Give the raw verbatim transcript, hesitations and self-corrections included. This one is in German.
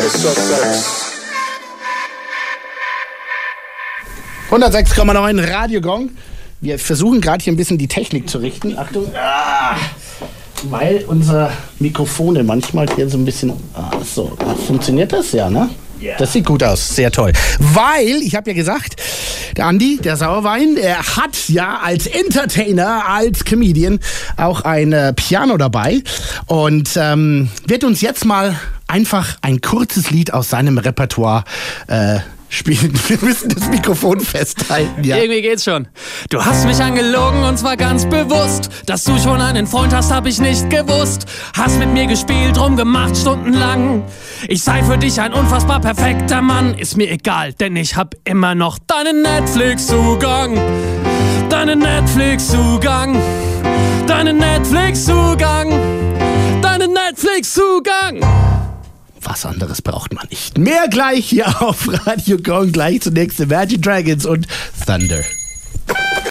hundertsechs Komma neun Radio Gong. Wir versuchen gerade hier ein bisschen die Technik zu richten. Achtung. Ah, weil unsere Mikrofone manchmal hier so ein bisschen... Ah, so, funktioniert das? Ja, ne? Yeah. Das sieht gut aus, sehr toll. Weil, ich habe ja gesagt, der Andi, der Sauerwein, er hat ja als Entertainer, als Comedian auch ein äh, Piano dabei und ähm, wird uns jetzt mal einfach ein kurzes Lied aus seinem Repertoire äh, spielen. Wir müssen das Mikrofon festhalten, ja. Irgendwie geht's schon. Du hast mich angelogen und zwar ganz bewusst. Dass du schon einen Freund hast, hab ich nicht gewusst. Hast mit mir gespielt, rumgemacht stundenlang. Ich sei für dich ein unfassbar perfekter Mann. Ist mir egal, denn ich hab immer noch deinen Netflix-Zugang. Deinen Netflix-Zugang. Deinen Netflix-Zugang. Deinen Netflix-Zugang. Was anderes braucht man nicht. Mehr gleich hier auf Radio Gong. Gleich zunächst Imagine Dragons und Thunder.